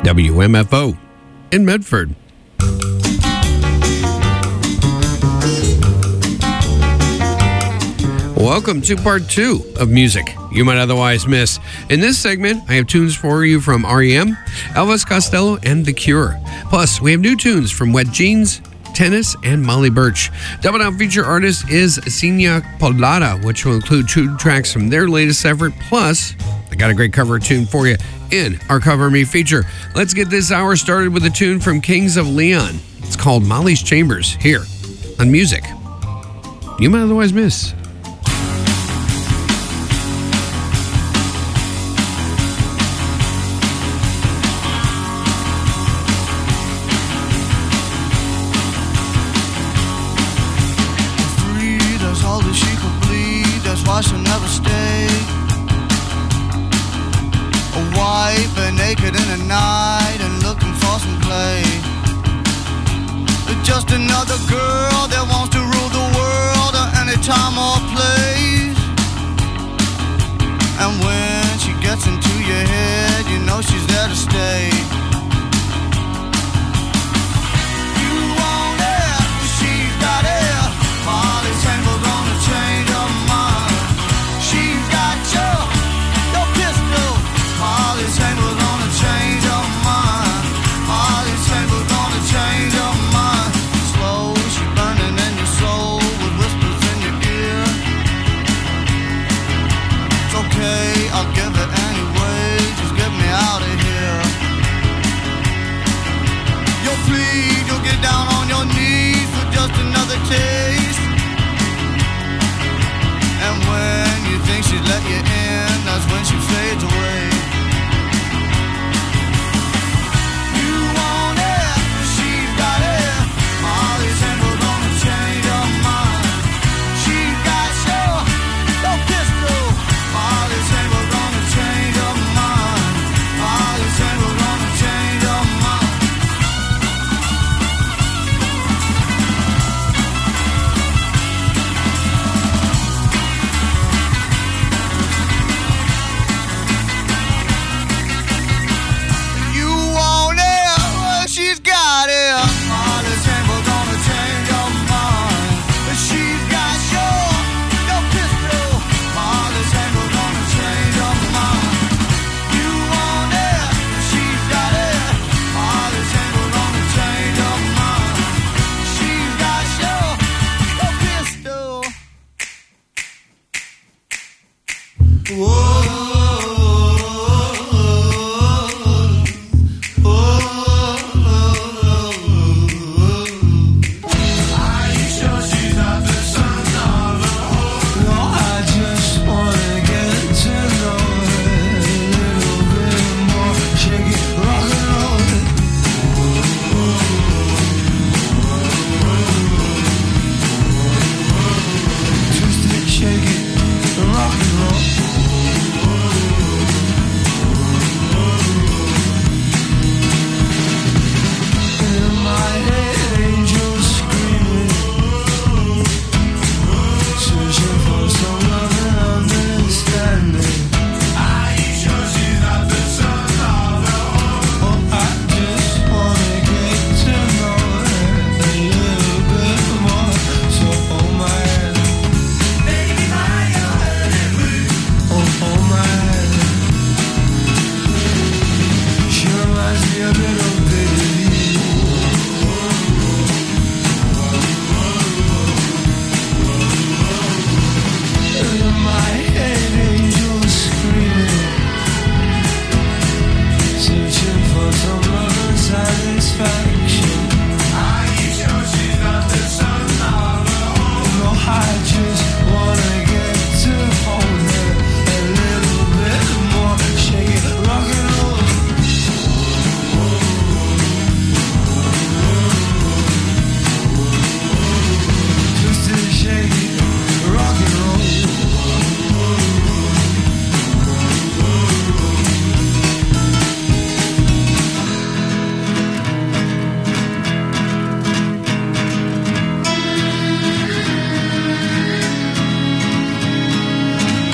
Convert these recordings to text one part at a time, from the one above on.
WMFO in Medford. Welcome to part 2 of music you might otherwise miss. In this segment, I have tunes for you from R.E.M., Elvis Costello, and The Cure. Plus, we have new tunes from Wet Jeans, Tennis, and Molly Birch. Double Down feature artist is Sina Polada, which will include 2 tracks from their latest effort. Plus, I got a great cover tune for you in our Cover Me feature. Let's get this hour started with a tune from Kings of Leon. It's called Molly's Chambers, here on Music You Might Otherwise Miss. She'll never stay. A wife and naked in the night and looking for some play. Just another girl that wants to rule the world at any time or place. And when she gets into your head, you know she's there to stay. You want it, she's got it. Molly's Chambers gonna change her mind. She's got your pistol. Molly's Chambers gonna change her mind. Molly's Chambers gonna change her mind. Slow, she's burning in your soul with whispers in your ear. It's okay, I'll give it anyway. Just get me out of here. You'll plead, you'll get down on your knees for just another taste. And when you think she'd let you in, that's when she fades away. You want it, she's got it. Molly's Chambers gonna change her mind. She's got your pistol. Molly's Chambers gonna change her mind. Molly's Chambers gonna change her mind.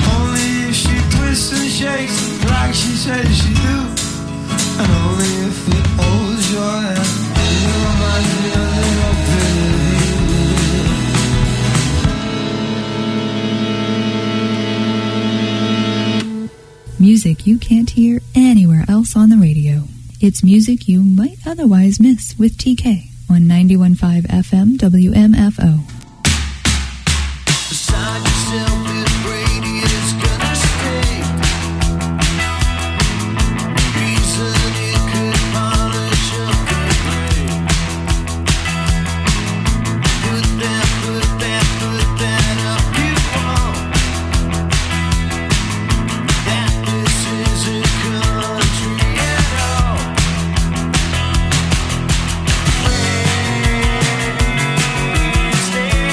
shakes like she says she do, and only if can't hear anywhere else on the radio. It's music you might otherwise miss with TK on 91.5 FM WMFO. Beside yourself, little Brady is gonna stay. Reason it could polish up the gray. Put that up you want. That this isn't country at all. Stay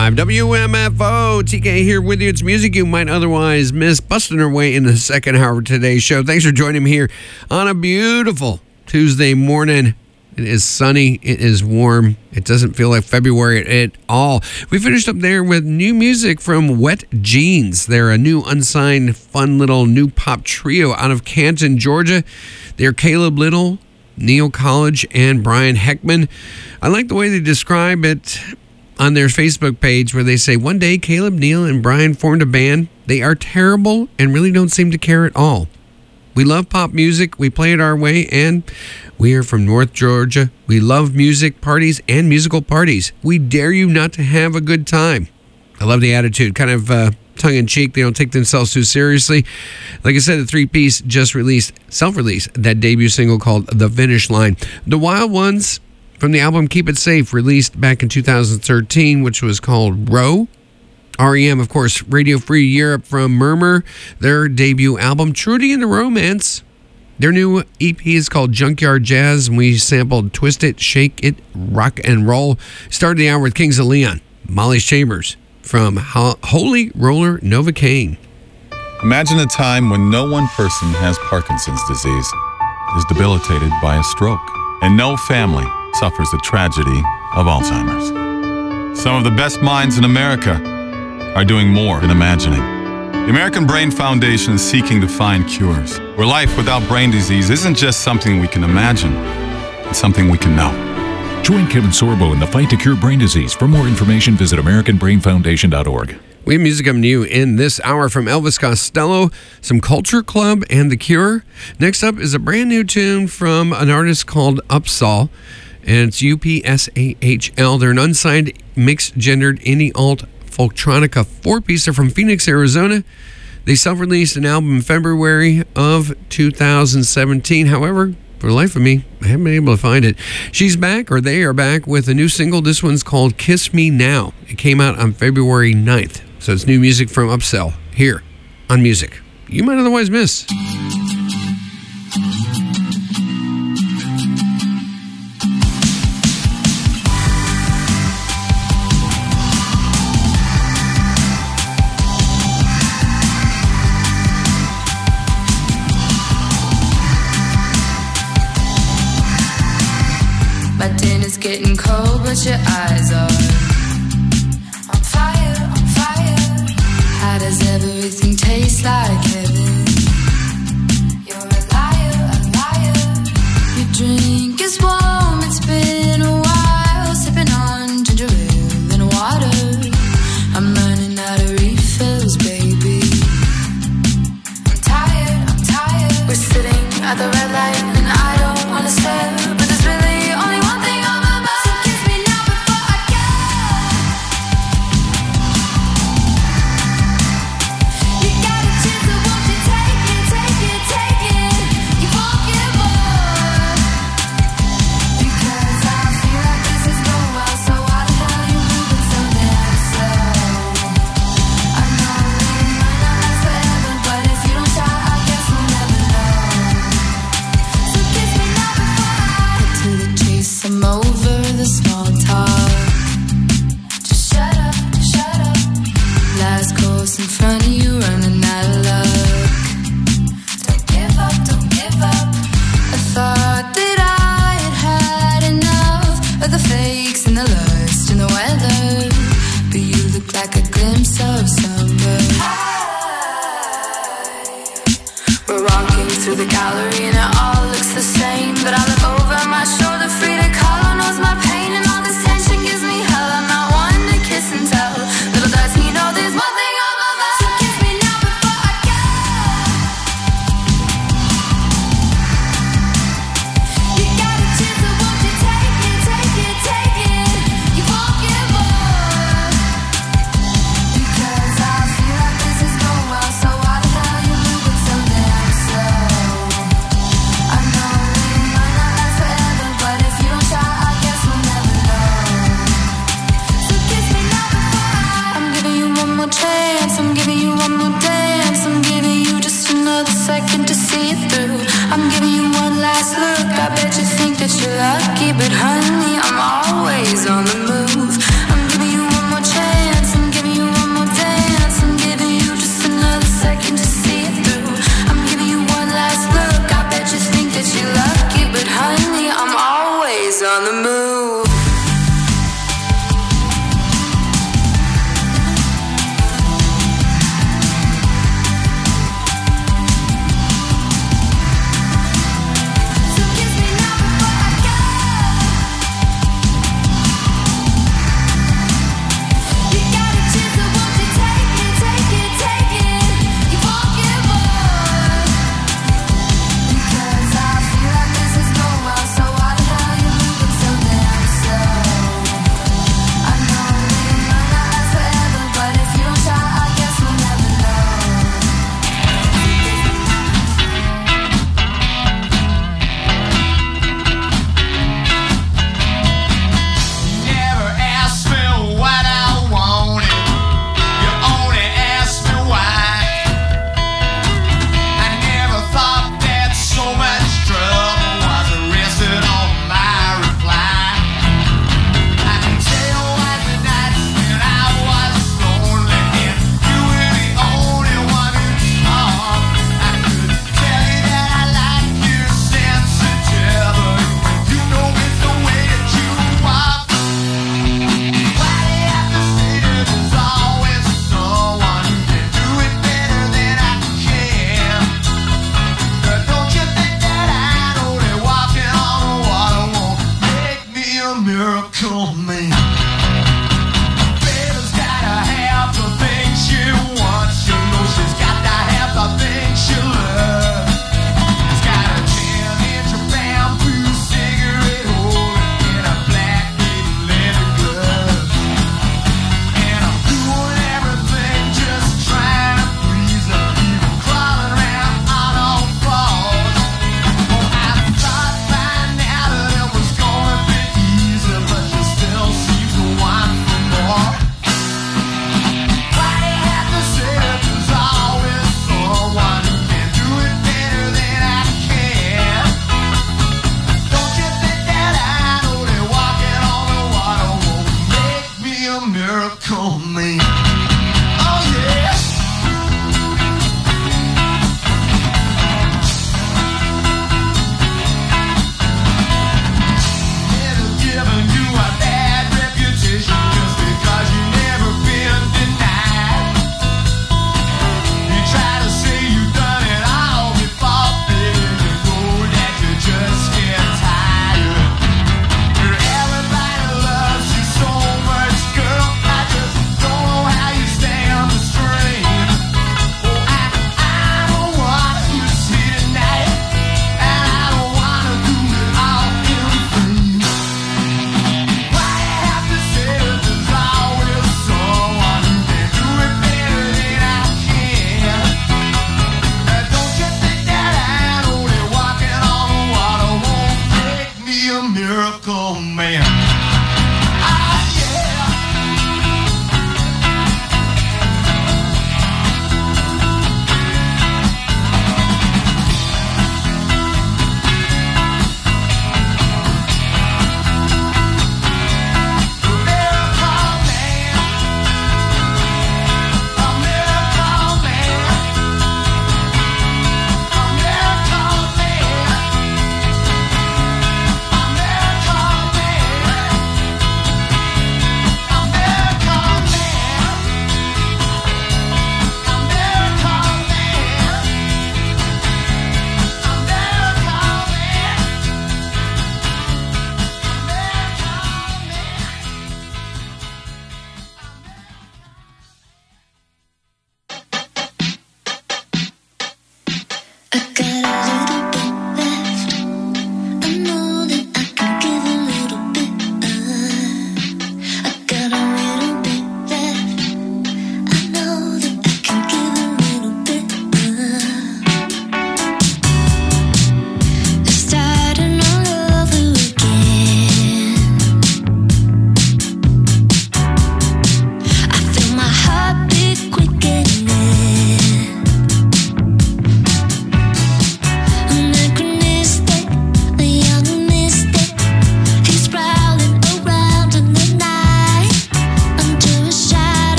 101.5 WMFO. TK here with you. It's music you might otherwise miss. Busting our way in the second hour of today's show. Thanks for joining me here on a beautiful Tuesday morning. It is sunny. It is warm. It doesn't feel like February at all. We finished up there with new music from Wet Jeans. They're a new unsigned, fun little new pop trio out of Canton, Georgia. They're Caleb Little, Neil College, and Brian Heckman. I like the way they describe it on their Facebook page where they say, one day Caleb, Neil, and Brian formed a band. They are terrible and really don't seem to care at all. We love pop music. We play it our way, and we are from North Georgia. We love music parties and musical parties. We dare you not to have a good time. I love the attitude, kind of tongue-in-cheek. They don't take themselves too seriously. Like I said, the three-piece just released, self-released, that debut single called The Finish Line. The Wild Ones from the album Keep It Safe, released back in 2013, which was called Row. REM, of course, Radio Free Europe from Murmur, their debut album, Trudy and the Romance. Their new EP is called Junkyard Jazz, and we sampled Twist It, Shake It, Rock and Roll. Started the hour with Kings of Leon, Molly's Chambers from Holy Roller Novocaine. Imagine a time when no one person has Parkinson's disease, is debilitated by a stroke, and no family suffers the tragedy of Alzheimer's. Some of the best minds in America are doing more than imagining. The American Brain Foundation is seeking to find cures, where life without brain disease isn't just something we can imagine, it's something we can know. Join Kevin Sorbo in the fight to cure brain disease. For more information, visit AmericanBrainFoundation.org. We have music coming to you in this hour from Elvis Costello, some Culture Club, and The Cure. Next up is a brand new tune from an artist called Upsahl, and it's UPSAHL. They're an unsigned, mixed-gendered, indie-alt folktronica four-piecer from Phoenix, Arizona. They self-released an album in February of 2017. However, for the life of me, I haven't been able to find it. She's back, or they are back, with a new single. This one's called Kiss Me Now. It came out on February 9th. So it's new music from Upsahl here on Music You Might Otherwise Miss. My dinner's getting cold, but your eyes are on fire, on fire. How does everything taste like heaven? You're a liar, Your drink is warm, it's been a while. Sipping on ginger ale and water. I'm running out of refills, baby. I'm tired. We're sitting at the red light, and I don't wanna stare, but there's really only one thing on my mind. So kiss me now before I go. You got a chance, so won't you take it? You won't get more. Because I feel like this is going well, so why the hell you moving so damn slow? I know it might not last forever, but if you don't try, I guess we'll never know. So kiss me now before I cut to the chase. I'm over the small talk. Just shut up. Last course in front of you, running out of luck. Don't give up. I thought that I had enough of the fakes and the lust and the weather, but you look like a glimpse of summer. We're walking through the gallery and it all looks the same, but I look over my shoulder, Frida Kahlo knows my pain, and all this tension gives me hell. I'm not one to kiss and tell. Little does he know there's one thing on my mind. So kiss me now before I go. You got a chance, so won't you take it? You won't get more. Because I feel like this is going well, so why the hell you moving so damn slow? I know it might not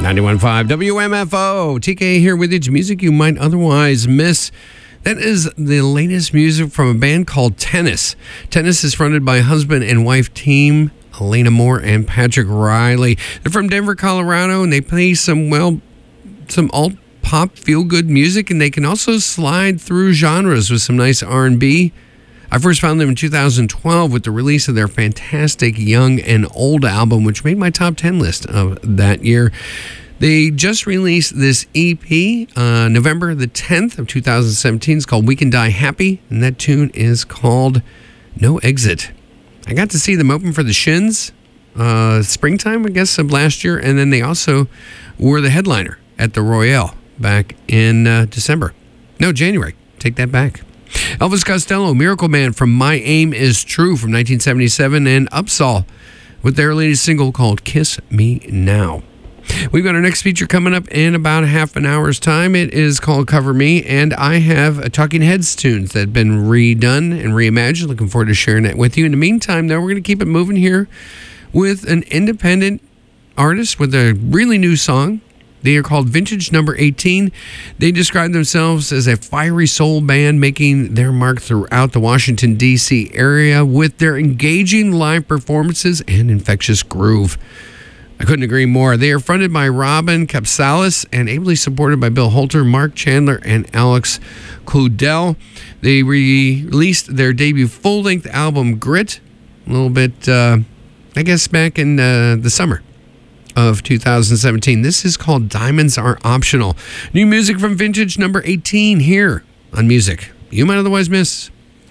91.5 WMFO. TK here with you. It's music you might otherwise miss. That is the latest music from a band called Tennis. Tennis is fronted by husband and wife team Elena Moore and Patrick Riley. They're from Denver, Colorado, and they play some alt-pop feel-good music, and they can also slide through genres with some nice R&B. I first found them in 2012 with the release of their fantastic Young and Old album, which made my top 10 list of that year. They just released this EP November the 10th of 2017. It's called We Can Die Happy, and that tune is called No Exit. I got to see them open for the Shins springtime, I guess, of last year, and then they also were the headliner at the Royale back in January. Take that back. Elvis Costello, Miracle Man from My Aim Is True from 1977, and Upsall with their latest single called Kiss Me Now. We've got our next feature coming up in about a half an hour's time. It is called Cover Me, and I have a Talking Heads tunes that have been redone and reimagined. Looking forward to sharing that with you. In the meantime, though, we're going to keep it moving here with an independent artist with a really new song. They are called Vintage Number 18. They describe themselves as a fiery soul band making their mark throughout the Washington, D.C. area with their engaging live performances and infectious groove. I couldn't agree more. They are fronted by Robin Capsalis and ably supported by Bill Holter, Mark Chandler, and Alex Claudel. They released their debut full-length album, Grit, a little bit, back in the summer of 2017. This is called Diamonds Are Optional. New music from Vintage Number 18 here on Music You Might Otherwise Miss.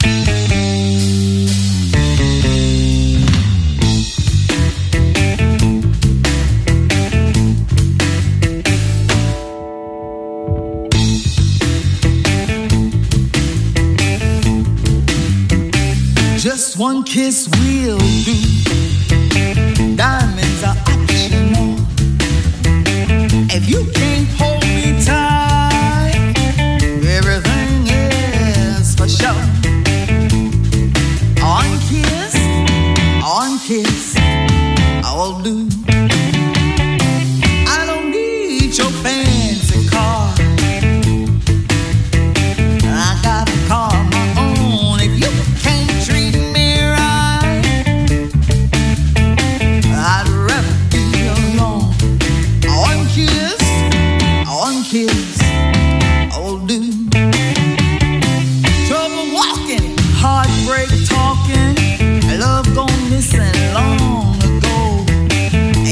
Just one kiss will do. Diamonds are optional. If you can't hold me tight, everything is for sure. On kiss, I'll do. I don't need your fancy car. I got a car of my own. If you can't treat me right, I'd rather be alone. On kiss, I'll do. Trouble walking, heartbreak talking, love gone missing long ago.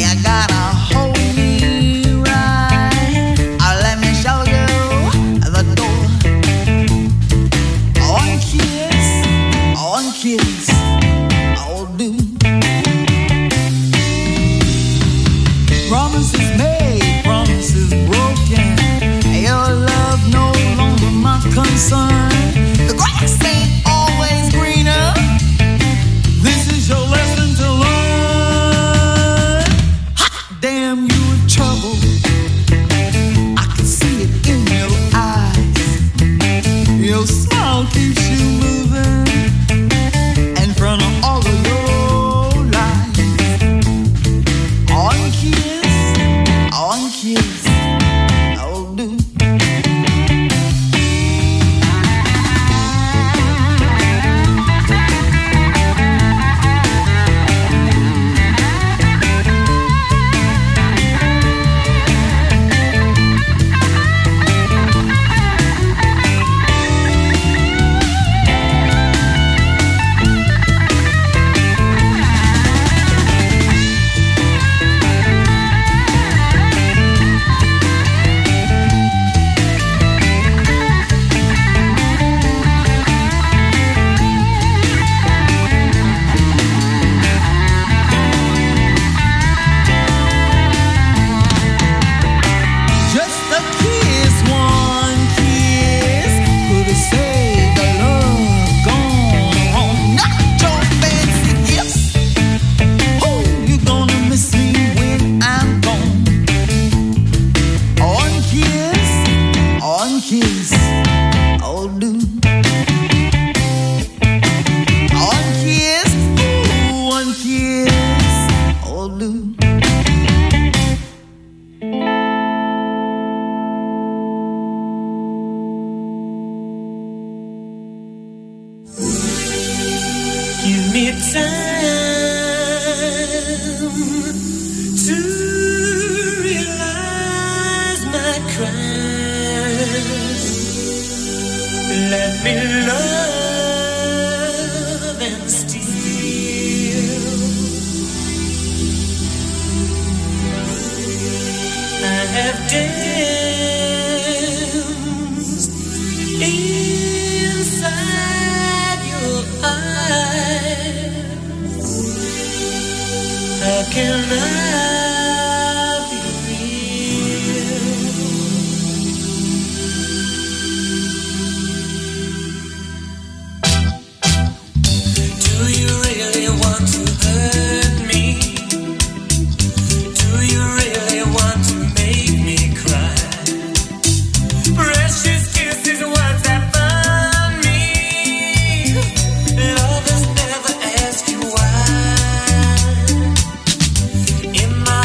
can I be real? Do you really want to hurt me? Do you really want to make me cry? Precious kisses, words that burn me. Lovers never ask you why. In my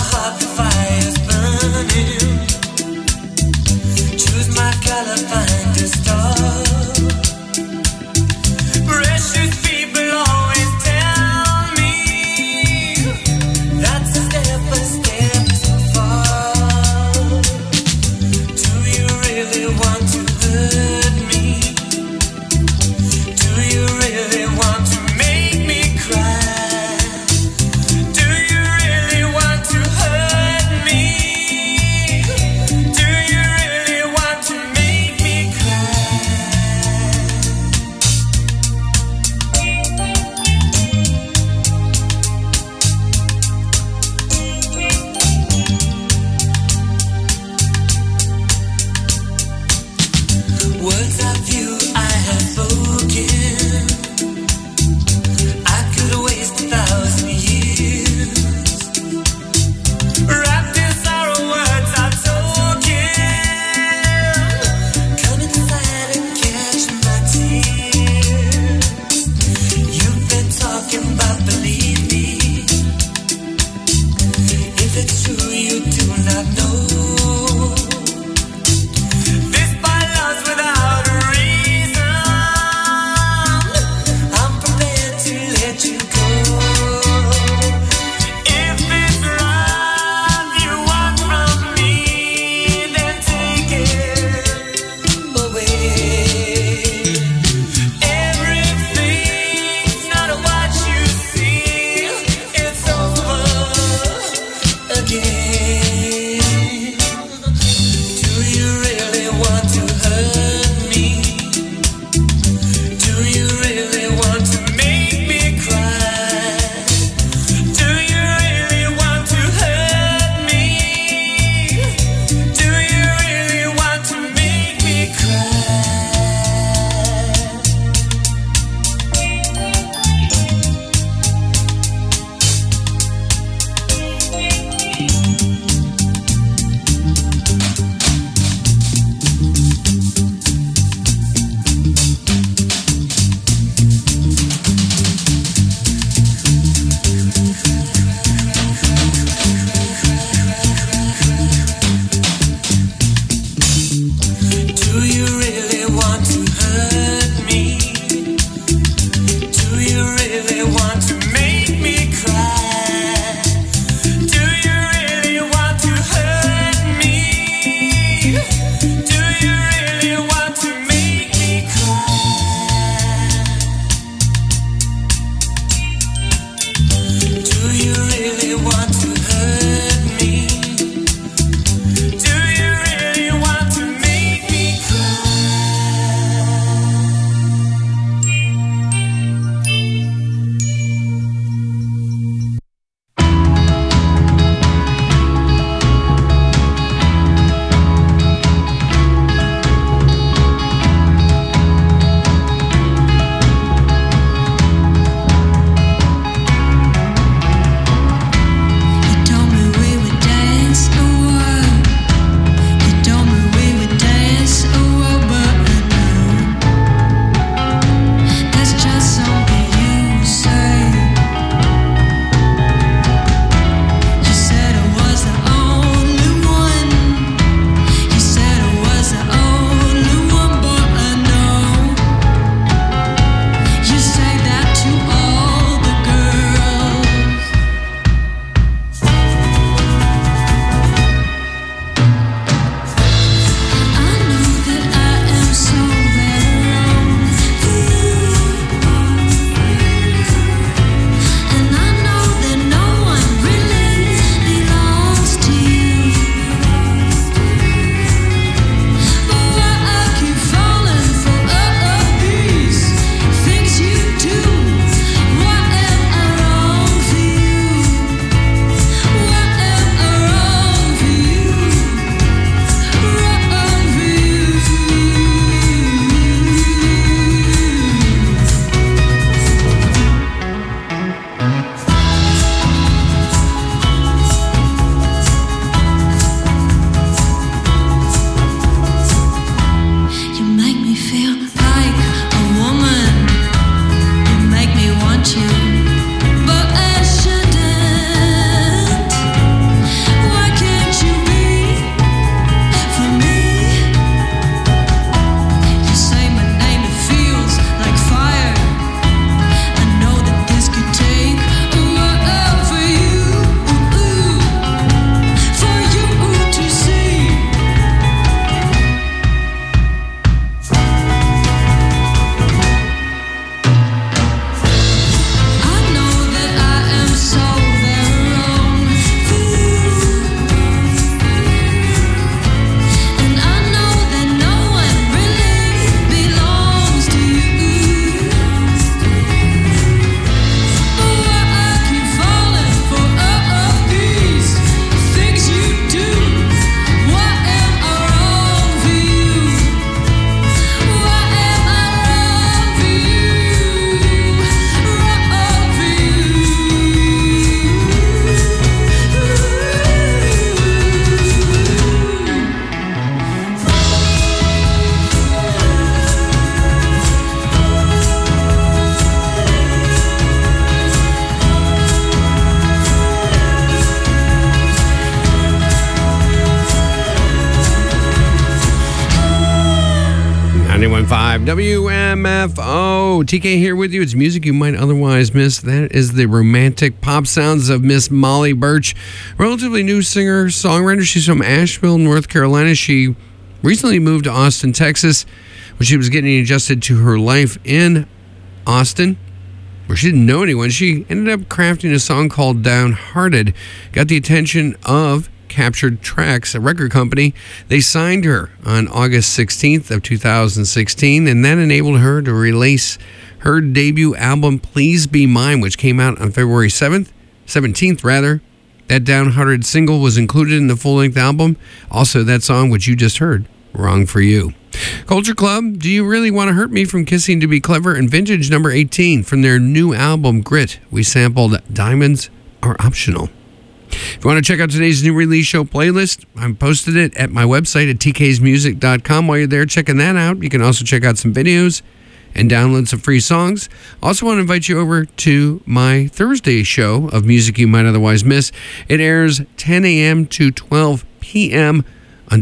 91.5 WMFO. TK here with you. It's music you might otherwise miss. That is the romantic pop sounds of Miss Molly Birch, relatively new singer-songwriter. She's from Asheville, North Carolina. She recently moved to Austin, Texas, when she was getting adjusted to her life in Austin, where she didn't know anyone. She ended up crafting a song called Downhearted. Got the attention of Captured Tracks, a record company. They signed her on August 16th of 2016, and that enabled her to release her debut album, Please Be Mine, which came out on February 17th rather. That Downhearted single was included in the full-length album. Also, that song, which you just heard, Wrong for You. Culture Club, Do You Really Want to Hurt Me from Kissing to Be Clever, and Vintage number 18 from their new album, Grit. We sampled Diamonds Are Optional. If you want to check out today's new release show playlist, I posted it at my website at tksmusic.com. While you're there checking that out, you can also check out some videos and download some free songs. Also want to invite you over to my Thursday show of music you might otherwise miss. It airs 10 a.m. to 12 p.m. on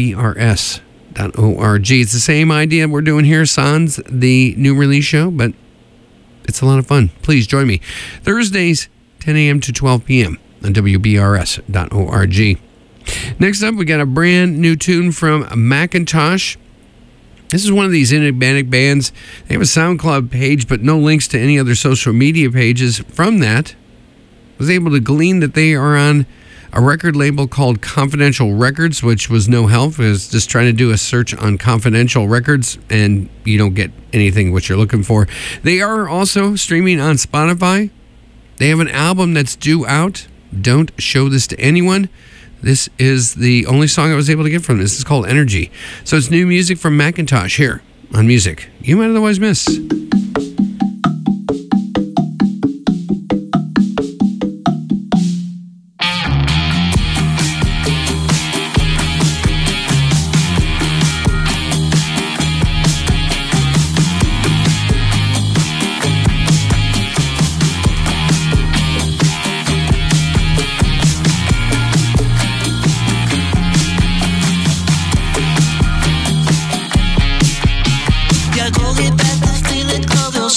WBRS.org. It's the same idea we're doing here, sans the new release show, but it's a lot of fun. Please join me. Thursdays, 10 a.m. to 12 p.m. on WBRS.org. Next up, we got a brand new tune from Macintosh. This is one of these enigmatic bands. They have a SoundCloud page, but no links to any other social media pages. From that, I was able to glean that they are on a record label called Confidential Records, which was no help. I was just trying to do a search on Confidential Records, and you don't get anything what you're looking for. They are also streaming on Spotify. They have an album that's due out. Don't Show This to Anyone. This is the only song I was able to get from this. It's called Energy. So it's new music from Macintosh here on Music You Might Otherwise Miss. Jag går i bättre feeling of your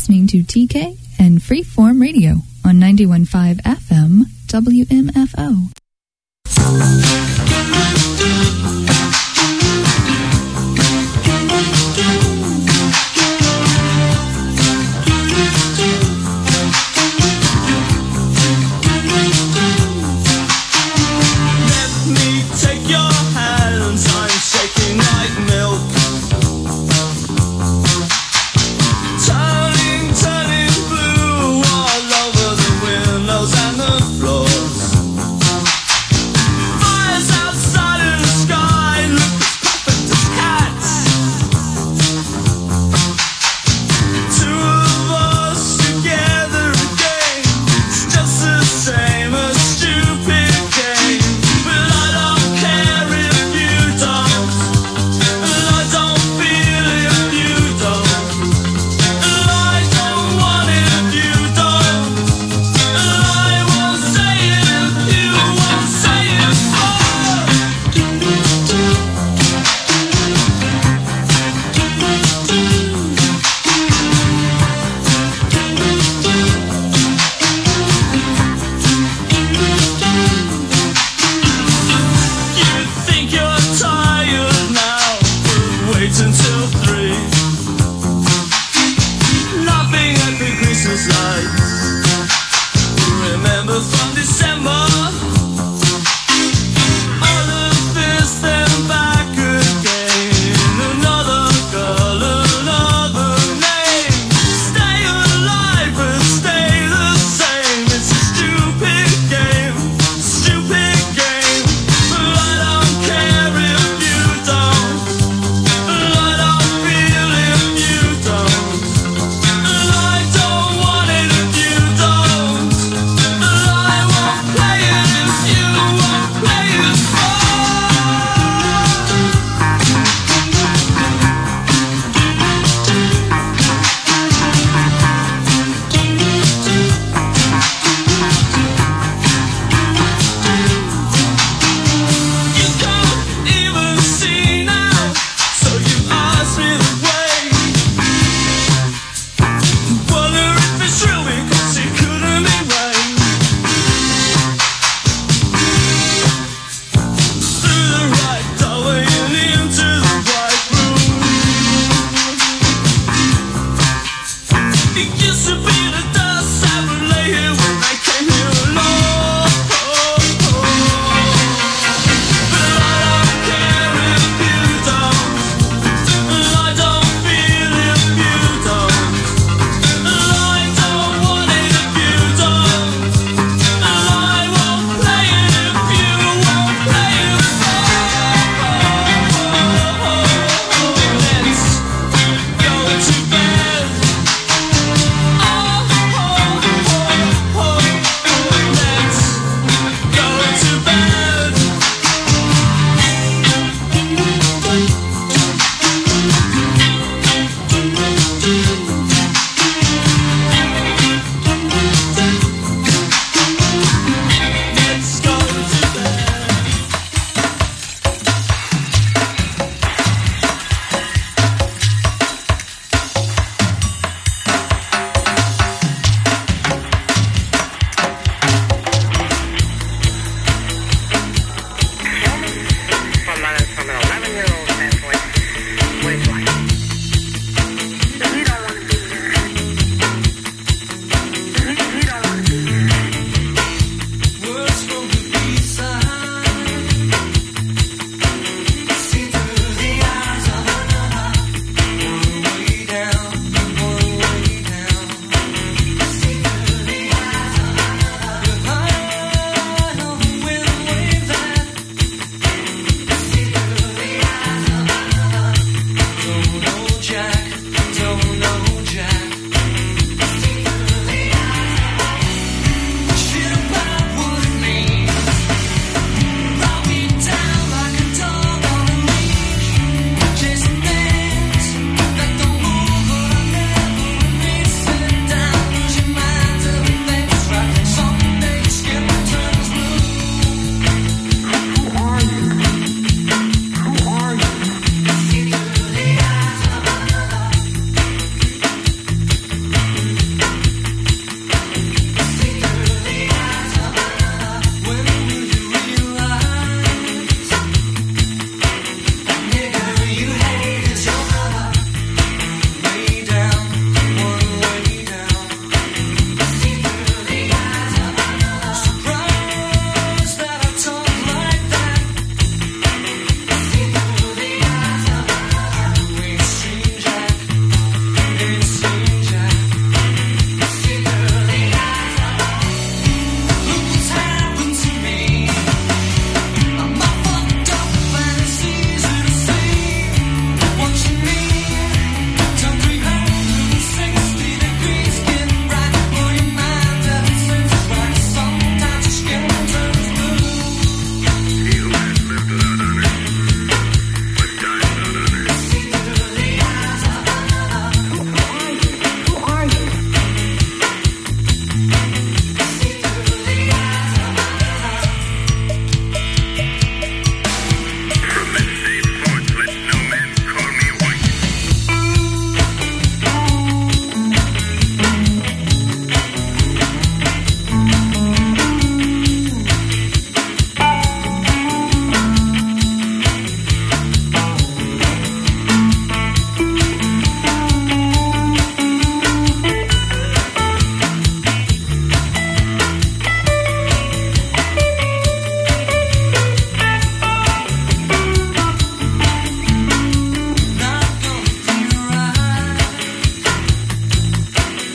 listening to TK and Freeform Radio on 91.5 FM WMFO. Let me take your hands, I'm shaking like milk. Turning blue all over the windows and the floors. Fires outside in the sky look as perfect as cats. Two of us together again, it's just the same, a stupid game. But I don't care if you don't, and I don't feel if you don't, and I don't want it if you don't, and I won't say it if you won't say it. You think you're tired now, but wait until 3. Nothing at the Christmas light.